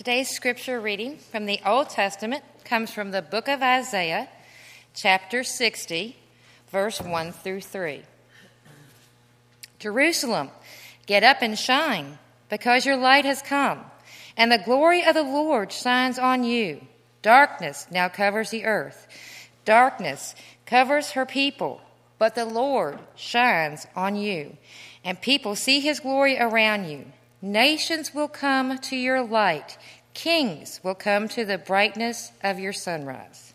Today's scripture reading from the Old Testament comes from the book of Isaiah, chapter 60, verse 1 through 3. Jerusalem, get up and shine, because your light has come, and the glory of the Lord shines on you. Darkness now covers the earth. Darkness covers her people, but the Lord shines on you, and people see his glory around you. Nations will come to your light. Kings will come to the brightness of your sunrise.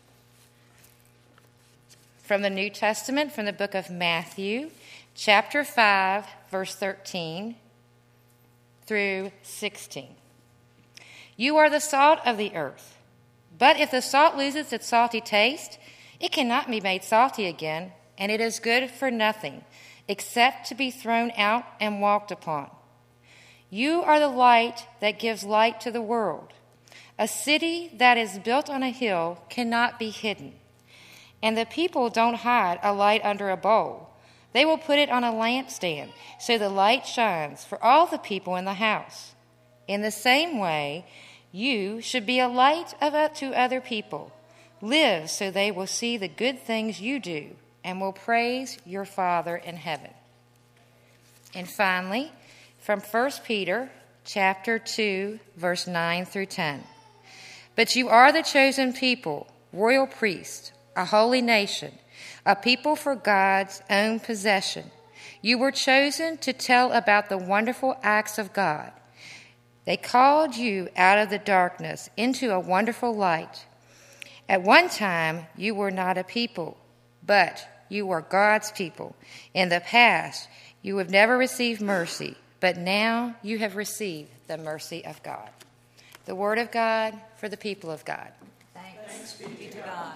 From the New Testament, from the book of Matthew, chapter 5, verse 13 through 16. You are the salt of the earth. But if the salt loses its salty taste, it cannot be made salty again, and it is good for nothing, except to be thrown out and walked upon. You are the light that gives light to the world. A city that is built on a hill cannot be hidden. And the people don't hide a light under a bowl. They will put it on a lampstand, so the light shines for all the people in the house. In the same way, you should be a light to other people. Live so they will see the good things you do and will praise your Father in heaven. And finally, from 1 Peter chapter 2, verse 9 through 10. But you are the chosen people, royal priests, a holy nation, a people for God's own possession. You were chosen to tell about the wonderful acts of God. They called you out of the darkness into a wonderful light. At one time, you were not a people, but you were God's people. In the past, you have never received mercy, but now you have received the mercy of God. The word of God for the people of God. Thanks be to God.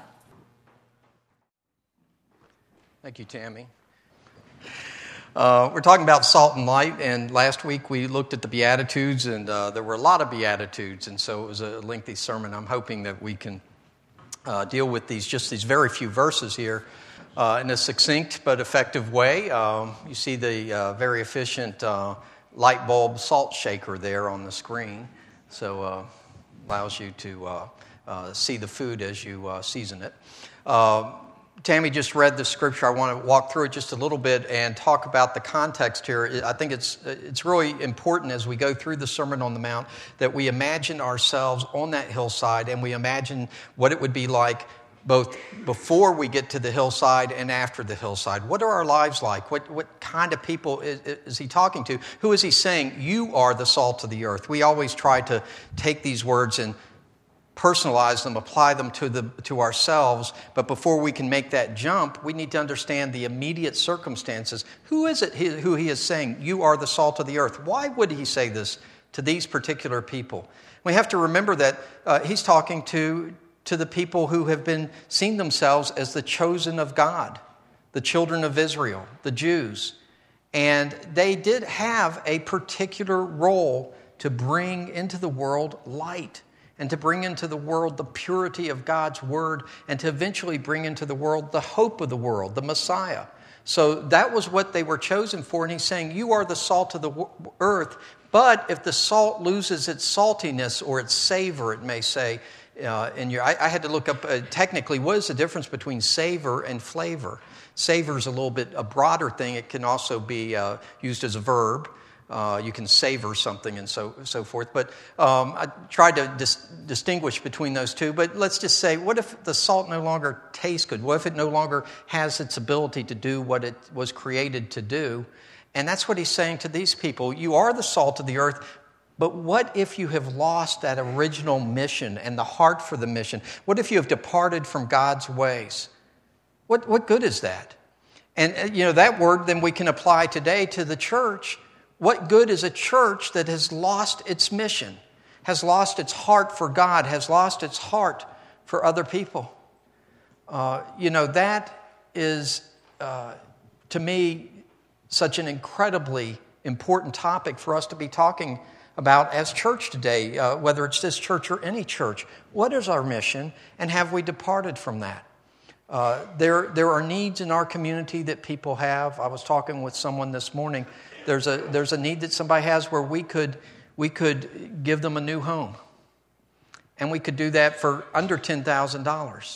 Thank you, Tammy. We're talking about salt and light, and last week we looked at the Beatitudes, and there were a lot of Beatitudes, and so it was a lengthy sermon. I'm hoping that we can deal with these very few verses here in a succinct but effective way. You see the very efficient light bulb salt shaker there on the screen, so allows you to see the food as you season it. Tammy just read the scripture. I want to walk through it just a little bit and talk about the context here. I think it's really important as we go through the Sermon on the Mount that we imagine ourselves on that hillside and we imagine what it would be like both before we get to the hillside and after the hillside. What are our lives like? What kind of people is he talking to? Who is he saying, you are the salt of the earth? We always try to take these words and personalize them, apply them to ourselves. But before we can make that jump, we need to understand the immediate circumstances. Who is it who he is saying, you are the salt of the earth? Why would he say this to these particular people? We have to remember that he's talking to the people who have been seeing themselves as the chosen of God, the children of Israel, the Jews. And they did have a particular role to bring into the world light and to bring into the world the purity of God's word and to eventually bring into the world the hope of the world, the Messiah. So that was what they were chosen for. And he's saying, you are the salt of the earth. But if the salt loses its saltiness or its savor, it may say, I had to look up technically what is the difference between savor and flavor. Savor is a little bit a broader thing. It can also be used as a verb. You can savor something and so forth. But I tried to distinguish between those two. But let's just say, what if the salt no longer tastes good? What if it no longer has its ability to do what it was created to do? And that's what he's saying to these people. You are the salt of the earth. But what if you have lost that original mission and the heart for the mission? What if you have departed from God's ways? What good is that? And that word then we can apply today to the church. What good is a church that has lost its mission, has lost its heart for God, has lost its heart for other people? That is, to me, such an incredibly important topic for us to be talking about as church today, whether it's this church or any church. What is our mission, and have we departed from that? There are needs in our community that people have. I was talking with someone this morning. There's a need that somebody has where we could give them a new home. And we could do that for under $10,000.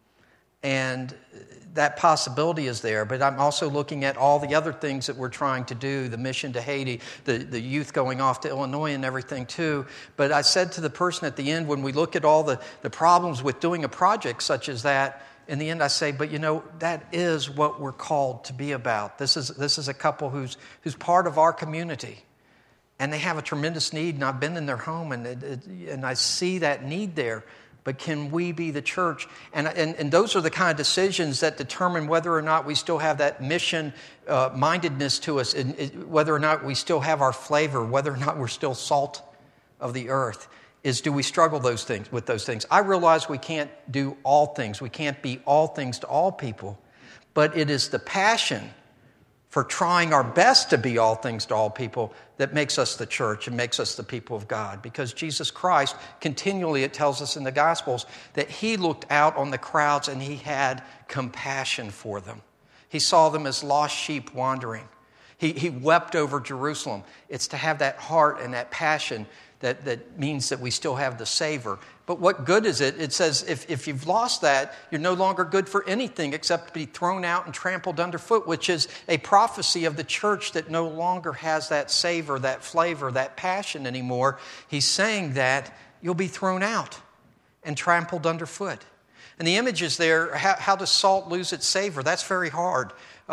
And that possibility is there. But I'm also looking at all the other things that we're trying to do, the mission to Haiti, the youth going off to Illinois and everything too. But I said to the person at the end, when we look at all the problems with doing a project such as that, in the end I say, but that is what we're called to be about. This is a couple who's part of our community. And they have a tremendous need, and I've been in their home, and I see that need there. But can we be the church? And those are the kind of decisions that determine whether or not we still have that mission mindedness to us, and whether or not we still have our flavor, whether or not we're still salt of the earth. Is do we struggle with those things? I realize we can't do all things. We can't be all things to all people. But it is the passion for trying our best to be all things to all people that makes us the church and makes us the people of God. Because Jesus Christ, continually it tells us in the Gospels, that He looked out on the crowds and He had compassion for them. He saw them as lost sheep wandering. He wept over Jerusalem. It's to have that heart and that passion that means that we still have the savor. But what good is it? It says if you've lost that, you're no longer good for anything except to be thrown out and trampled underfoot, which is a prophecy of the church that no longer has that savor, that flavor, that passion anymore. He's saying that you'll be thrown out and trampled underfoot. And the image is there, how does salt lose its savor? That's very hard.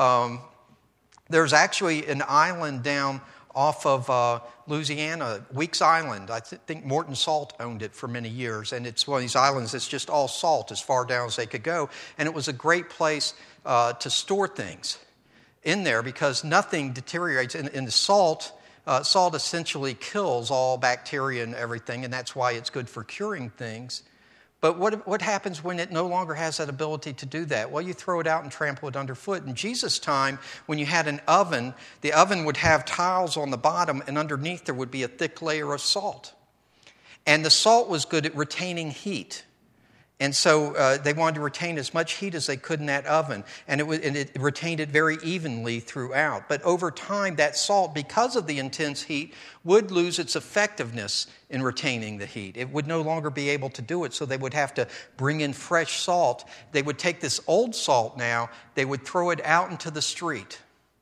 There's actually an island down off of Louisiana, Weeks Island. I think Morton Salt owned it for many years. And it's one of these islands that's just all salt as far down as they could go. And it was a great place to store things in there because nothing deteriorates. In the salt essentially kills all bacteria and everything. And that's why it's good for curing things. But what happens when it no longer has that ability to do that? Well, you throw it out and trample it underfoot. In Jesus' time, when you had an oven, the oven would have tiles on the bottom, and underneath there would be a thick layer of salt. And the salt was good at retaining heat. And so they wanted to retain as much heat as they could in that oven. And it retained it very evenly throughout. But over time, that salt, because of the intense heat, would lose its effectiveness in retaining the heat. It would no longer be able to do it, so they would have to bring in fresh salt. They would take this old salt now, they would throw it out into the street,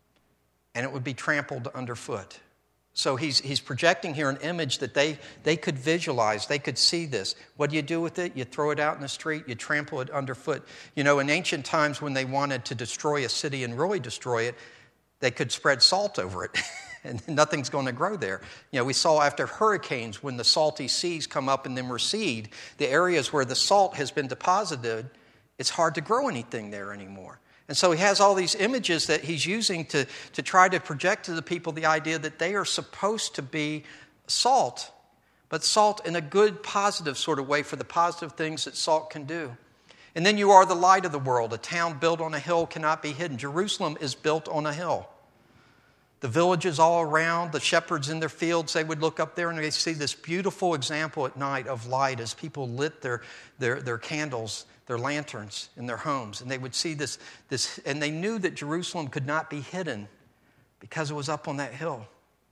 and it would be trampled underfoot. So he's projecting here an image that they could visualize. They could see this. What do you do with it? You throw it out in the street. You trample it underfoot. In ancient times when they wanted to destroy a city and really destroy it, they could spread salt over it. And nothing's going to grow there. We saw after hurricanes when the salty seas come up and then recede, the areas where the salt has been deposited, it's hard to grow anything there anymore. And so he has all these images that he's using to try to project to the people the idea that they are supposed to be salt, but salt in a good, positive sort of way for the positive things that salt can do. And then you are the light of the world. A town built on a hill cannot be hidden. Jerusalem is built on a hill. The villages all around, the shepherds in their fields, they would look up there and they see this beautiful example at night of light as people lit their candles, their lanterns in their homes. And they would see this, and they knew that Jerusalem could not be hidden because it was up on that hill.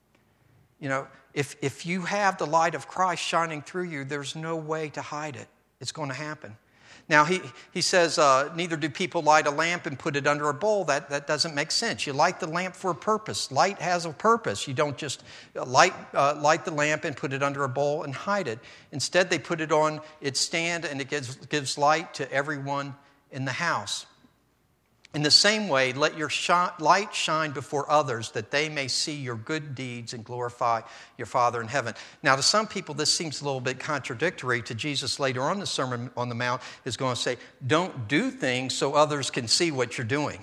If you have the light of Christ shining through you, there's no way to hide it. It's going to happen. Now, he says, neither do people light a lamp and put it under a bowl. That doesn't make sense. You light the lamp for a purpose. Light has a purpose. You don't just light the lamp and put it under a bowl and hide it. Instead, they put it on its stand, and it gives light to everyone in the house. In the same way, let your light shine before others that they may see your good deeds and glorify your Father in heaven. Now, to some people, this seems a little bit contradictory to Jesus later on in the Sermon on the Mount is going to say, don't do things so others can see what you're doing.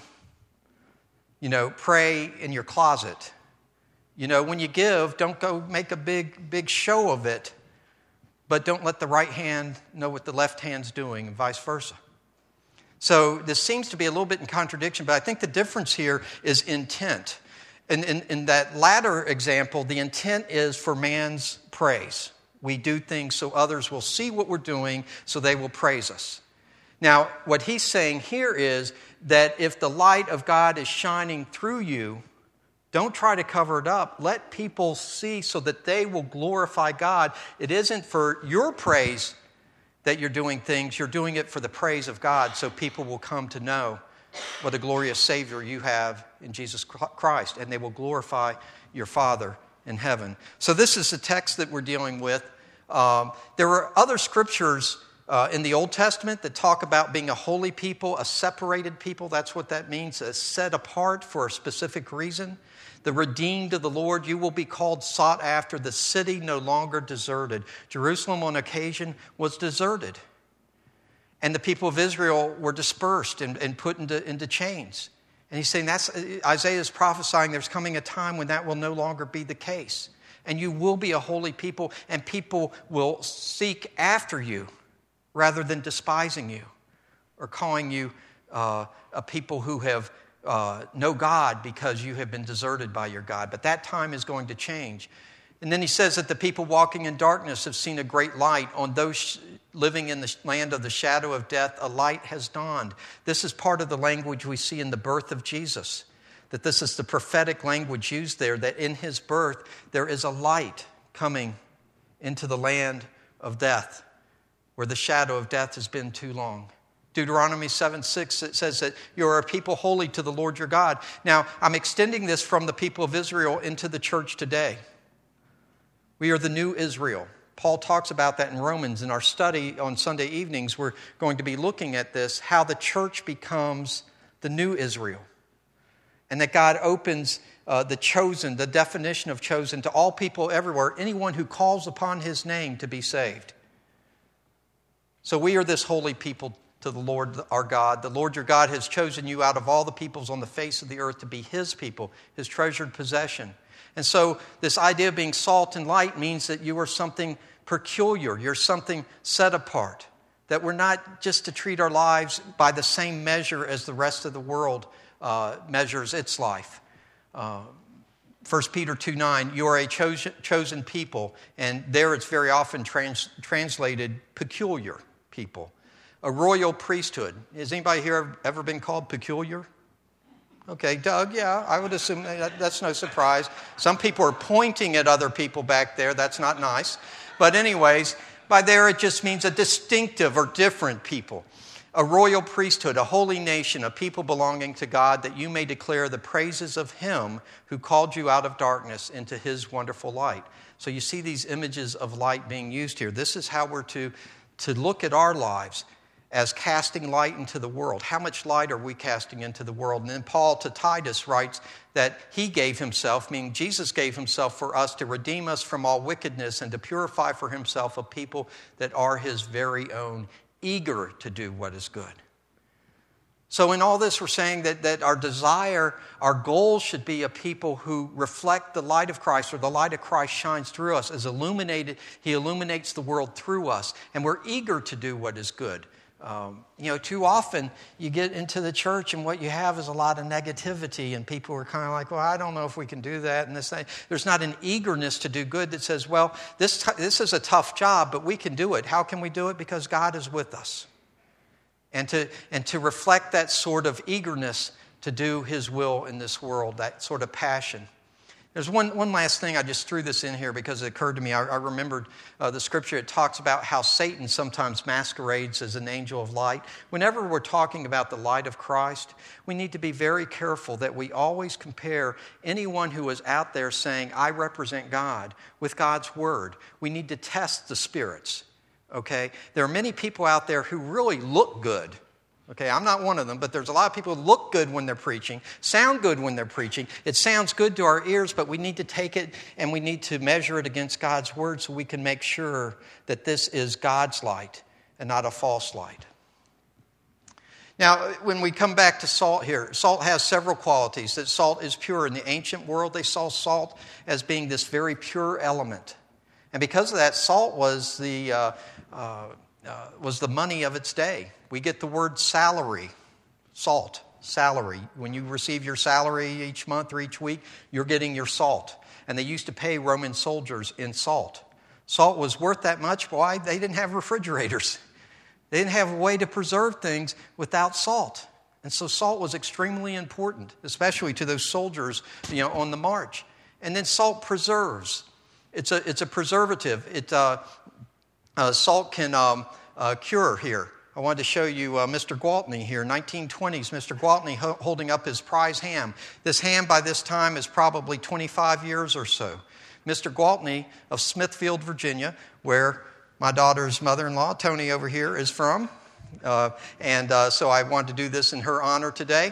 Pray in your closet. When you give, don't go make a big show of it, but don't let the right hand know what the left hand's doing and vice versa. So this seems to be a little bit in contradiction, but I think the difference here is intent. In that latter example, the intent is for man's praise. We do things so others will see what we're doing, so they will praise us. Now, what he's saying here is that if the light of God is shining through you, don't try to cover it up. Let people see so that they will glorify God. It isn't for your praise that you're doing things, you're doing it for the praise of God so people will come to know what a glorious Savior you have in Jesus Christ, and they will glorify your Father in heaven. So this is the text that we're dealing with. There were other scriptures in the Old Testament that talk about being a holy people, a separated people. That's what that means, set apart for a specific reason. The redeemed of the Lord, you will be called sought after, the city no longer deserted. Jerusalem on occasion was deserted. And the people of Israel were dispersed and put into chains. And he's saying Isaiah is prophesying there's coming a time when that will no longer be the case. And you will be a holy people, and people will seek after you rather than despising you or calling you a people who have no God because you have been deserted by your God. But that time is going to change. And then he says that the people walking in darkness have seen a great light. On those living in the land of the shadow of death, a light has dawned. This is part of the language we see in the birth of Jesus. That this is the prophetic language used there, that in his birth there is a light coming into the land of death, where the shadow of death has been too long. Deuteronomy 7:6, it says that you are a people holy to the Lord your God. Now, I'm extending this from the people of Israel into the church today. We are the new Israel. Paul talks about that in Romans. In our study on Sunday evenings, we're going to be looking at this, how the church becomes the new Israel. And that God opens the chosen, the definition of chosen, to all people everywhere, anyone who calls upon his name to be saved. So we are this holy people to the Lord our God. The Lord your God has chosen you out of all the peoples on the face of the earth to be his people, his treasured possession. And so this idea of being salt and light means that you are something peculiar. You're something set apart. That we're not just to treat our lives by the same measure as the rest of the world measures its life. 1 Peter 2:9, you are a chosen people. And there it's very often translated peculiar people. A royal priesthood. Has anybody here ever been called peculiar? Okay, Doug, yeah, I would assume that's no surprise. Some people are pointing at other people back there. That's not nice. But anyways, by there it just means a distinctive or different people. A royal priesthood, a holy nation, a people belonging to God, that you may declare the praises of him who called you out of darkness into his wonderful light. So you see these images of light being used here. This is how we're to look at our lives as casting light into the world. How much light are we casting into the world? And then Paul to Titus writes that he gave himself, meaning Jesus gave himself for us to redeem us from all wickedness and to purify for himself a people that are his very own, eager to do what is good. So in all this, we're saying that our desire, our goal should be a people who reflect the light of Christ, or the light of Christ shines through us. As illuminated, he illuminates the world through us. And we're eager to do what is good. Too often you get into the church and what you have is a lot of negativity, and people are kind of like, well, I don't know if we can do that and this thing. There's not an eagerness to do good that says, well, this is a tough job, but we can do it. How can we do it? Because God is with us. And to reflect that sort of eagerness to do his will in this world, that sort of passion. There's one last thing. I just threw this in here because it occurred to me. I remembered the scripture. It talks about how Satan sometimes masquerades as an angel of light. Whenever we're talking about the light of Christ, we need to be very careful that we always compare anyone who is out there saying, I represent God, with God's word. We need to test the spirits, okay? There are many people out there who really look good. Okay, I'm not one of them, but there's a lot of people who look good when they're preaching, sound good when they're preaching. It sounds good to our ears, but we need to take it and we need to measure it against God's word so we can make sure that this is God's light and not a false light. Now, when we come back to salt here, salt has several qualities. That salt is pure. In the ancient world, they saw salt as being this very pure element. And because of that, salt was the money of its day. We get the word salary, salt, salary. When you receive your salary each month or each week, you're getting your salt. And they used to pay Roman soldiers in salt. Salt was worth that much. Why? They didn't have refrigerators. They didn't have a way to preserve things without salt. And so salt was extremely important, especially to those soldiers, on the march. And then salt preserves. It's a preservative. Salt can cure here. I wanted to show you Mr. Gwaltney here, 1920s, Mr. Gwaltney holding up his prize ham. This ham by this time is probably 25 years or so. Mr. Gwaltney of Smithfield, Virginia, where my daughter's mother-in-law, Tony over here, is from. So I wanted to do this in her honor today.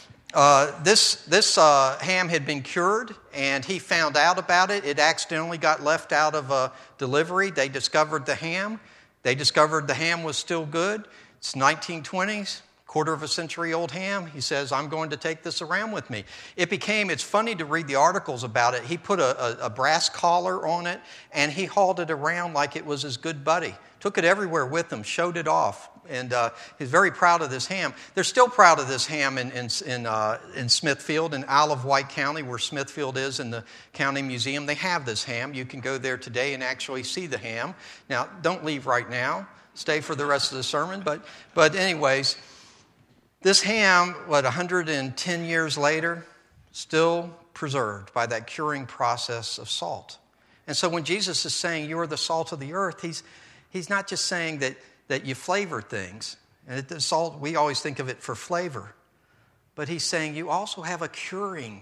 This ham had been cured, and he found out about it. It accidentally got left out of a delivery. They discovered the ham. They discovered the ham was still good. It's 1920s, quarter of a century old ham. He says, I'm going to take this around with me. It's funny to read the articles about it. He put a brass collar on it, and he hauled it around like it was his good buddy. Took it everywhere with him, showed it off. And he's very proud of this ham. They're still proud of this ham in Smithfield, in Isle of Wight County, where Smithfield is in the county museum. They have this ham. You can go there today and actually see the ham. Now, don't leave right now. Stay for the rest of the sermon. But anyways, this ham, 110 years later, still preserved by that curing process of salt. And so when Jesus is saying, you are the salt of the earth, he's not just saying that you flavor things. And the salt, we always think of it for flavor. But he's saying you also have a curing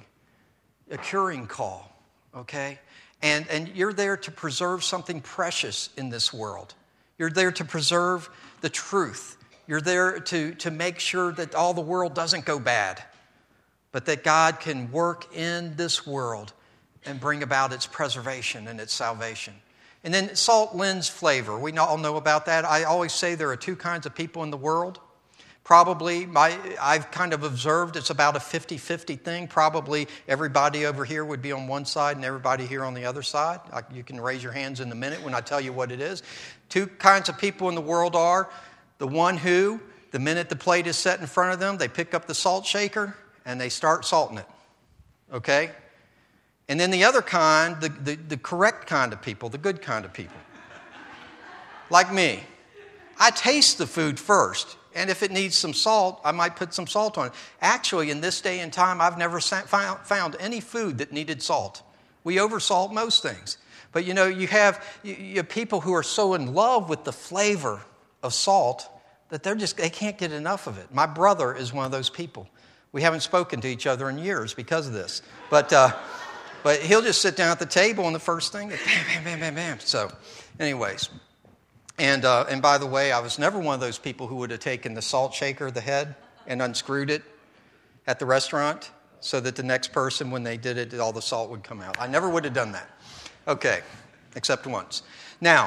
call, okay? And you're there to preserve something precious in this world. You're there to preserve the truth. You're there to make sure that all the world doesn't go bad, but that God can work in this world and bring about its preservation and its salvation. And then salt lends flavor. We all know about that. I always say there are two kinds of people in the world. Probably, I've kind of observed it's about a 50-50 thing. Probably everybody over here would be on one side and everybody here on the other side. You can raise your hands in a minute when I tell you what it is. Two kinds of people in the world are the one who, the minute the plate is set in front of them, they pick up the salt shaker and they start salting it. Okay? And then the other kind, the correct kind of people, the good kind of people. Like me. I taste the food first. And if it needs some salt, I might put some salt on it. Actually, in this day and time, I've never found any food that needed salt. We oversalt most things. But you have people who are so in love with the flavor of salt that they can't get enough of it. My brother is one of those people. We haven't spoken to each other in years because of this. But he'll just sit down at the table and the first thing, bam, bam, bam, bam, bam. So, anyways. And by the way, I was never one of those people who would have taken the salt shaker, the head, and unscrewed it at the restaurant so that the next person, when they did it, all the salt would come out. I never would have done that. Okay, except once. Now,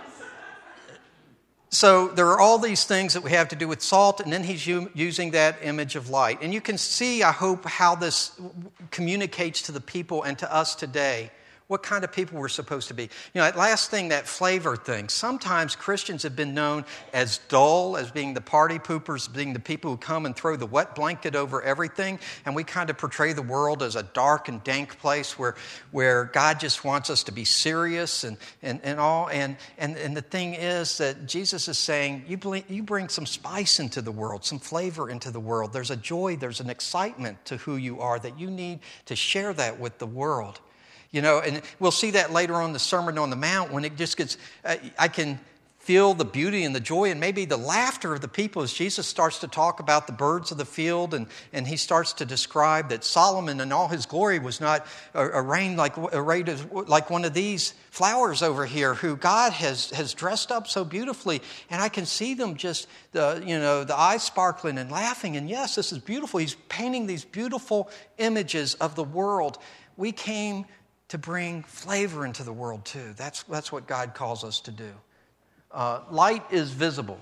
so there are all these things that we have to do with salt, and then he's using that image of light. And you can see, I hope, how this communicates to the people and to us today what kind of people we're supposed to be. That last thing, that flavor thing. Sometimes Christians have been known as dull, as being the party poopers, being the people who come and throw the wet blanket over everything. And we kind of portray the world as a dark and dank place where God just wants us to be serious and all. And the thing is that Jesus is saying, you bring some spice into the world, some flavor into the world. There's a joy, there's an excitement to who you are that you need to share that with the world. And we'll see that later on in the Sermon on the Mount when it just gets, I can feel the beauty and the joy and maybe the laughter of the people as Jesus starts to talk about the birds of the field and he starts to describe that Solomon in all his glory was not arrayed like one of these flowers over here who God has dressed up so beautifully. And I can see them just, the eyes sparkling and laughing. And yes, this is beautiful. He's painting these beautiful images of the world. We came to bring flavor into the world too. That's what God calls us to do. Light is visible.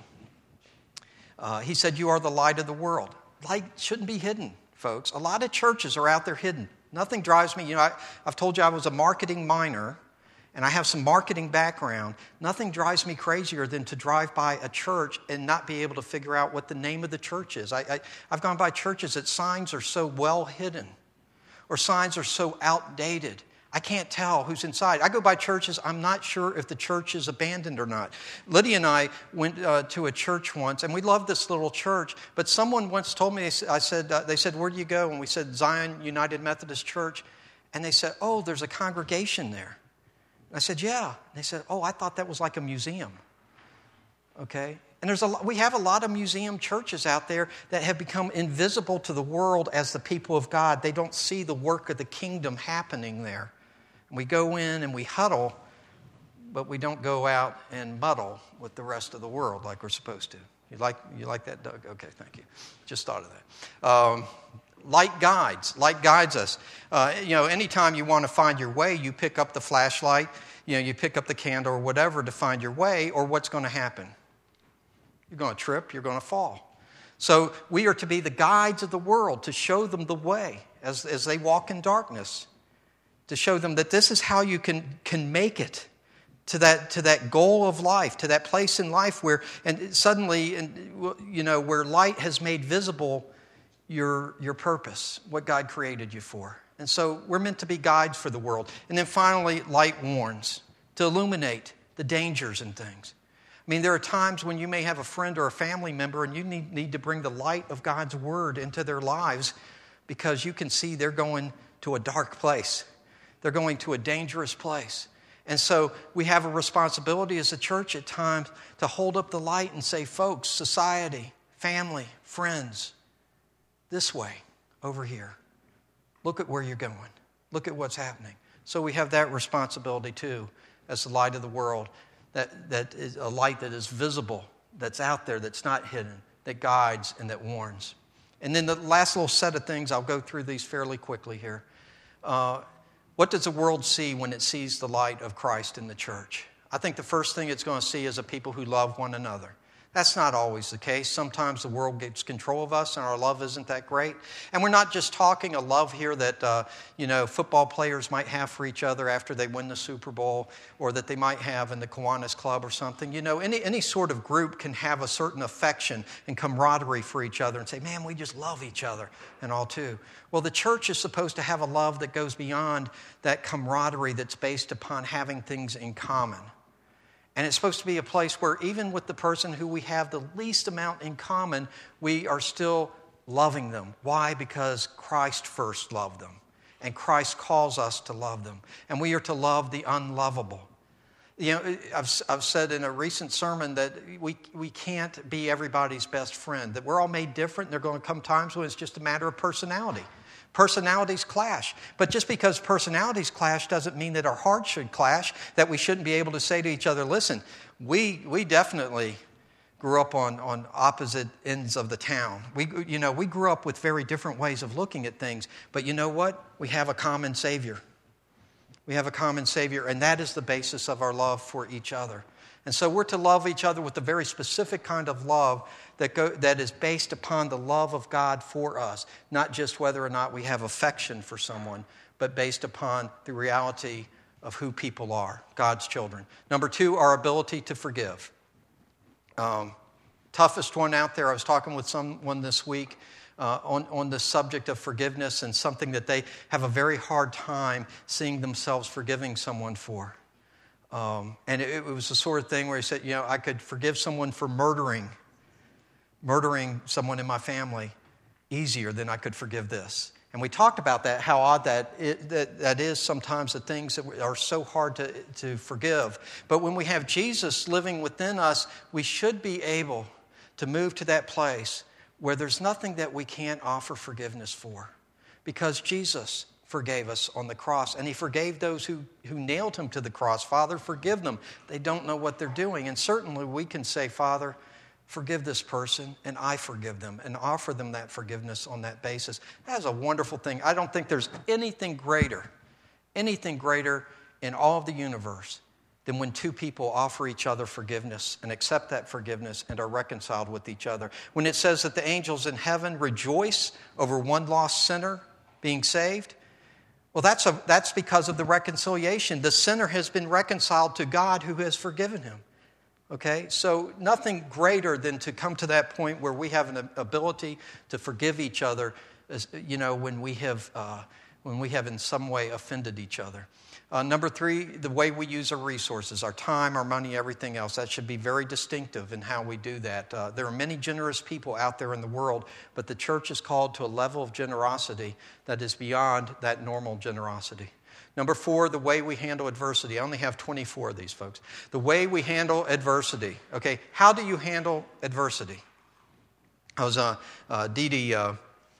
He said, you are the light of the world. Light shouldn't be hidden, folks. A lot of churches are out there hidden. Nothing drives me. I've told you I was a marketing minor, and I have some marketing background. Nothing drives me crazier than to drive by a church and not be able to figure out what the name of the church is. I've gone by churches that signs are so well hidden or signs are so outdated. I can't tell who's inside. I go by churches, I'm not sure if the church is abandoned or not. Lydia and I went to a church once, and we loved this little church, but someone once told me, they said, where do you go? And we said, Zion United Methodist Church. And they said, oh, there's a congregation there. And I said, yeah. And they said, oh, I thought that was like a museum. okay? And we have a lot of museum churches out there that have become invisible to the world as the people of God. They don't see the work of the kingdom happening there. And we go in and we huddle, but we don't go out and muddle with the rest of the world like we're supposed to. You like that, Doug? Okay, thank you. Just thought of that. Light guides us. Anytime you want to find your way, you pick up the flashlight, you pick up the candle or whatever to find your way, or what's going to happen? You're going to trip, you're going to fall. So we are to be the guides of the world, to show them the way as they walk in darkness, to show them that this is how you can make it to that goal of life, to that place in life where where light has made visible your purpose, what God created you for. And so we're meant to be guides for the world. And then finally, light warns, to illuminate the dangers and things. I mean, there are times when you may have a friend or a family member and you need to bring the light of God's word into their lives because you can see they're going to a dark place. They're going to a dangerous place. And so we have a responsibility as a church at times to hold up the light and say, folks, society, family, friends, this way, over here. Look at where you're going. Look at what's happening. So we have that responsibility too as the light of the world. That is a light that is visible, that's out there, that's not hidden, that guides and that warns. And then the last little set of things, I'll go through these fairly quickly here. What does the world see when it sees the light of Christ in the church? I think the first thing it's going to see is a people who love one another. That's not always the case. Sometimes the world gets control of us and our love isn't that great. And we're not just talking a love here that, football players might have for each other after they win the Super Bowl or that they might have in the Kiwanis Club or something. Any sort of group can have a certain affection and camaraderie for each other and say, man, we just love each other and all too. Well, the church is supposed to have a love that goes beyond that camaraderie that's based upon having things in common. And it's supposed to be a place where even with the person who we have the least amount in common, we are still loving them. Why? Because Christ first loved them. And Christ calls us to love them. And we are to love the unlovable. I've said in a recent sermon that we can't be everybody's best friend. That we're all made different. There are going to come times when it's just a matter of personality. Personalities clash. But just because personalities clash doesn't mean that our hearts should clash, that we shouldn't be able to say to each other, listen, we definitely grew up on opposite ends of the town. We grew up with very different ways of looking at things. But you know what? We have a common Savior. We have a common Savior, and that is the basis of our love for each other. And so we're to love each other with a very specific kind of love that is based upon the love of God for us, not just whether or not we have affection for someone, but based upon the reality of who people are, God's children. Number 2, our ability to forgive. Toughest one out there, I was talking with someone this week on the subject of forgiveness and something that they have a very hard time seeing themselves forgiving someone for. And it was the sort of thing where he said, I could forgive someone for murdering someone in my family easier than I could forgive this. And we talked about that, how odd that is sometimes, the things that are so hard to forgive. But when we have Jesus living within us, we should be able to move to that place where there's nothing that we can't offer forgiveness for. Because Jesus forgave us on the cross, and he forgave those who nailed him to the cross. Father, forgive them. They don't know what they're doing. And certainly we can say, Father, forgive this person, and I forgive them, and offer them that forgiveness on that basis. That is a wonderful thing. I don't think there's anything greater in all of the universe than when two people offer each other forgiveness and accept that forgiveness and are reconciled with each other. When it says that the angels in heaven rejoice over one lost sinner being saved, well, that's because of the reconciliation. The sinner has been reconciled to God who has forgiven him. Okay? So nothing greater than to come to that point where we have an ability to forgive each other, when we have in some way offended each other. Number 3, the way we use our resources, our time, our money, everything else. That should be very distinctive in how we do that. There are many generous people out there in the world, but the church is called to a level of generosity that is beyond that normal generosity. Number 4, the way we handle adversity. I only have 24 of these, folks. The way we handle adversity. Okay, how do you handle adversity? I was, Dee Dee, I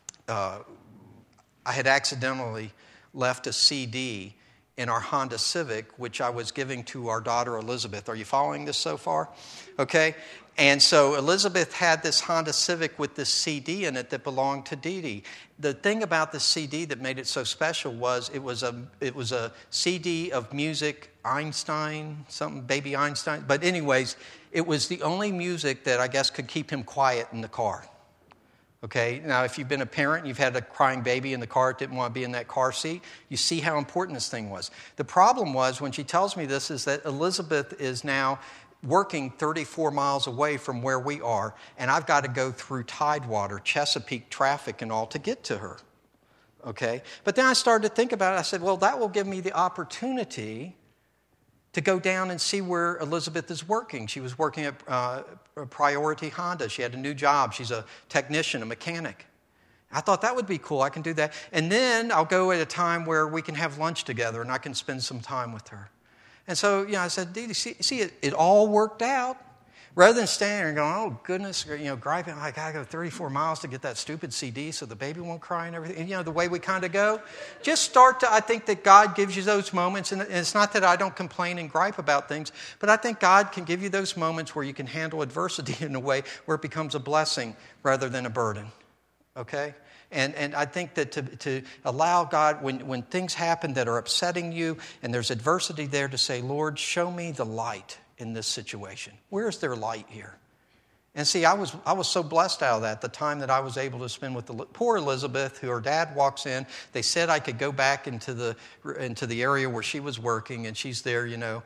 had accidentally left a CD in our Honda Civic, which I was giving to our daughter Elizabeth. Are you following this so far? Okay. And so Elizabeth had this Honda Civic with this CD in it that belonged to Dee Dee. The thing about the CD that made it so special was it was a CD of music, Einstein, something, baby Einstein. But anyways, it was the only music that I guess could keep him quiet in the car. Okay, now if you've been a parent and you've had a crying baby in the car that didn't want to be in that car seat, you see how important this thing was. The problem was, when she tells me this, is that Elizabeth is now working 34 miles away from where we are, and I've got to go through Tidewater, Chesapeake traffic and all to get to her. Okay, but then I started to think about it. I said, well, that will give me the opportunity to go down and see where Elizabeth is working. She was working at Priority Honda. She had a new job. She's a technician, a mechanic. I thought that would be cool. I can do that. And then I'll go at a time where we can have lunch together and I can spend some time with her. And so, I said, Dee Dee, see it all worked out. Rather than standing there and going, oh, goodness, griping, I got to go 34 miles to get that stupid CD so the baby won't cry and everything. And, the way we kind of go, just start to, I think that God gives you those moments. And it's not that I don't complain and gripe about things, but I think God can give you those moments where you can handle adversity in a way where it becomes a blessing rather than a burden. Okay? And I think that to allow God, when things happen that are upsetting you and there's adversity there, to say, Lord, show me the light in this situation. Where is there light here? And see, I was so blessed out of that, the time that I was able to spend with the poor Elizabeth, who her dad walks in. They said I could go back into the area where she was working, and she's there,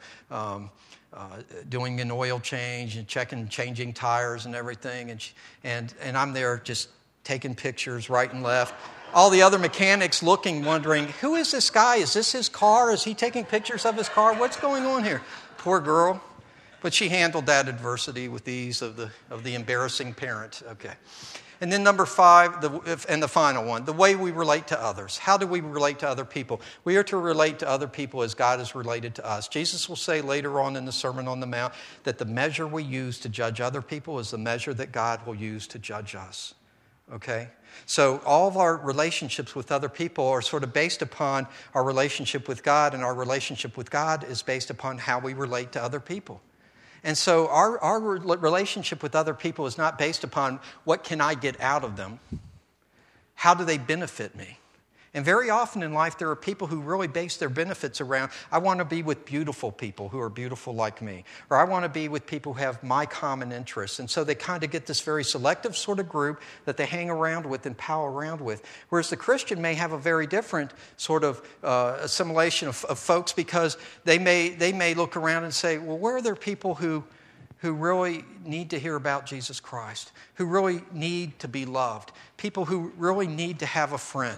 doing an oil change and changing tires and everything. And I'm there just taking pictures right and left. All the other mechanics looking, wondering, who is this guy? Is this his car? Is he taking pictures of his car? What's going on here? Poor girl. But she handled that adversity with ease of the embarrassing parent. Okay. And then number 5, and the final one, the way we relate to others. How do we relate to other people? We are to relate to other people as God is related to us. Jesus will say later on in the Sermon on the Mount that the measure we use to judge other people is the measure that God will use to judge us. Okay? So all of our relationships with other people are sort of based upon our relationship with God, and our relationship with God is based upon how we relate to other people. And so our relationship with other people is not based upon what can I get out of them. How do they benefit me? And very often in life, there are people who really base their benefits around, I want to be with beautiful people who are beautiful like me. Or I want to be with people who have my common interests. And so they kind of get this very selective sort of group that they hang around with and pal around with. Whereas the Christian may have a very different sort of assimilation of folks, because they may look around and say, well, where are there people who really need to hear about Jesus Christ, who really need to be loved, people who really need to have a friend?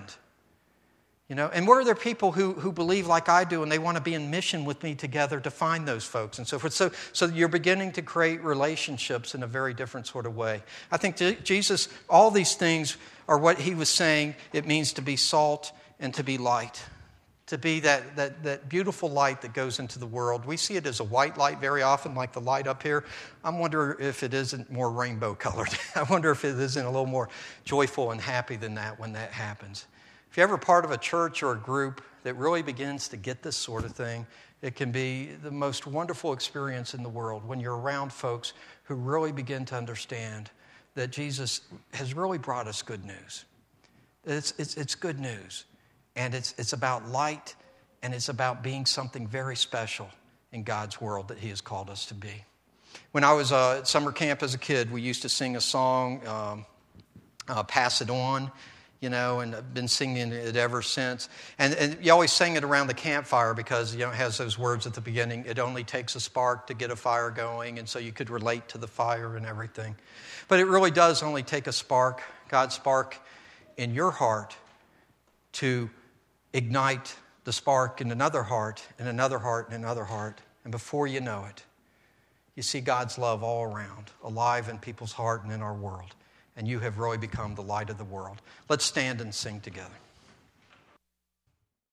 And where are there people who believe like I do and they want to be in mission with me together to find those folks and so forth? So you're beginning to create relationships in a very different sort of way. I think Jesus, all these things are what he was saying it means to be salt and to be light. To be that beautiful light that goes into the world. We see it as a white light very often, like the light up here. I wonder if it isn't more rainbow colored. I wonder if it isn't a little more joyful and happy than that when that happens. If you're ever part of a church or a group that really begins to get this sort of thing, it can be the most wonderful experience in the world when you're around folks who really begin to understand that Jesus has really brought us good news. It's good news. And it's about light, and it's about being something very special in God's world that he has called us to be. When I was at summer camp as a kid, we used to sing a song, Pass It On. And I've been singing it ever since. And you always sing it around the campfire because, it has those words at the beginning. It only takes a spark to get a fire going, and so you could relate to the fire and everything. But it really does only take a spark, God's spark in your heart, to ignite the spark in another heart, and another heart, and another heart. And before you know it, you see God's love all around, alive in people's heart and in our world. And you have really become the light of the world. Let's stand and sing together.